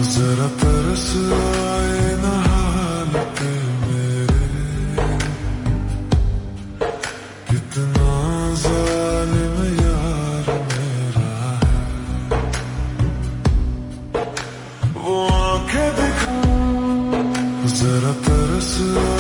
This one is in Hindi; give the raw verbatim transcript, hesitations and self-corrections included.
जरा तरस आए न हालत मेरे, कितना जालिम यार मेरा है। वो आंखें दिखा, जरा तरस